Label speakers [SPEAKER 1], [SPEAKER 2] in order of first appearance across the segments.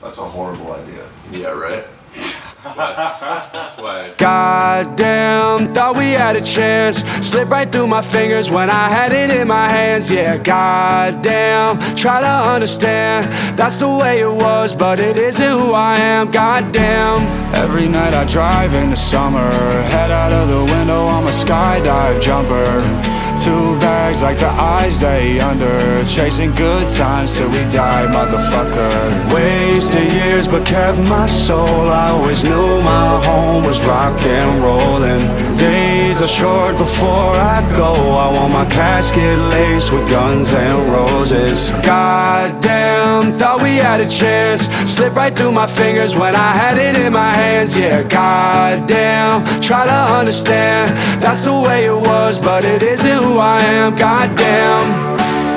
[SPEAKER 1] That's a horrible idea.
[SPEAKER 2] Yeah, right? That's why.
[SPEAKER 3] Goddamn, thought we had a chance. Slipped right through my fingers when I had it in my hands. Yeah, goddamn, try to understand. That's the way it was, but it isn't who I am. Goddamn. Every night I drive in the summer, head out of the window, I'm a skydive jumper. 2 bags like the eyes they under, chasing good times till we die, motherfucker. Wasted years but kept my soul. I always knew my home was rock and rollin'. Days are short before I go. I want my casket laced with guns and roses. Goddamn, thought we had a chance. Slipped right through my fingers when I had it in my hands. Yeah, goddamn, try to understand. That's the way it was, but it isn't who I am. Goddamn.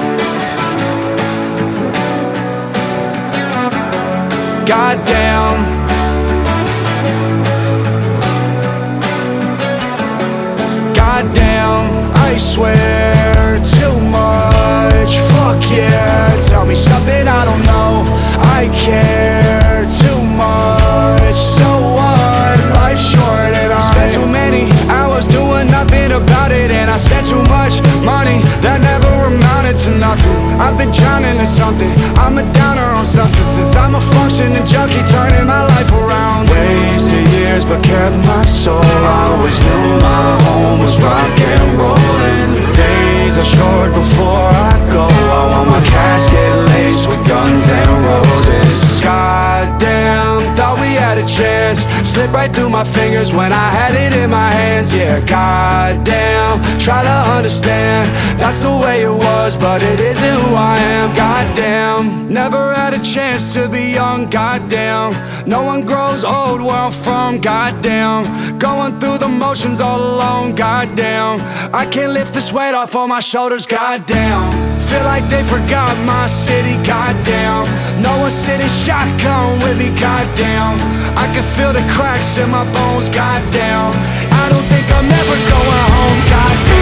[SPEAKER 3] Goddamn. Goddamn, I swear too much. Fuck yeah, tell me something I don't know. I care too much. So what? Life's short and I spent too many hours doing nothing about it. And I spent too much money that never amounted to nothing. I've been drowning in something, I'm a downer on substances. I'm a functioning junkie turning my life around. Wasted years but kept my soul. I always knew my home was rock and rollin'. Days are short before I go. I want my casket laced with guns and roses. Goddamn, thought we had a chance. Slipped right through my fingers when I had it in my hands. Yeah, goddamn, try to understand. That's the way it was, but it isn't who I am. Goddamn, never had a chance to be young. Goddamn, no one grows old where I'm from. Goddamn, going through the motions all alone. Goddamn, I can't lift this weight off on my shoulders. Goddamn, feel like they forgot my city. Goddamn, no one's sitting shotgun with me. Goddamn, I can feel the cracks in my bones. Goddamn, I don't think I'm ever going home. Goddamn.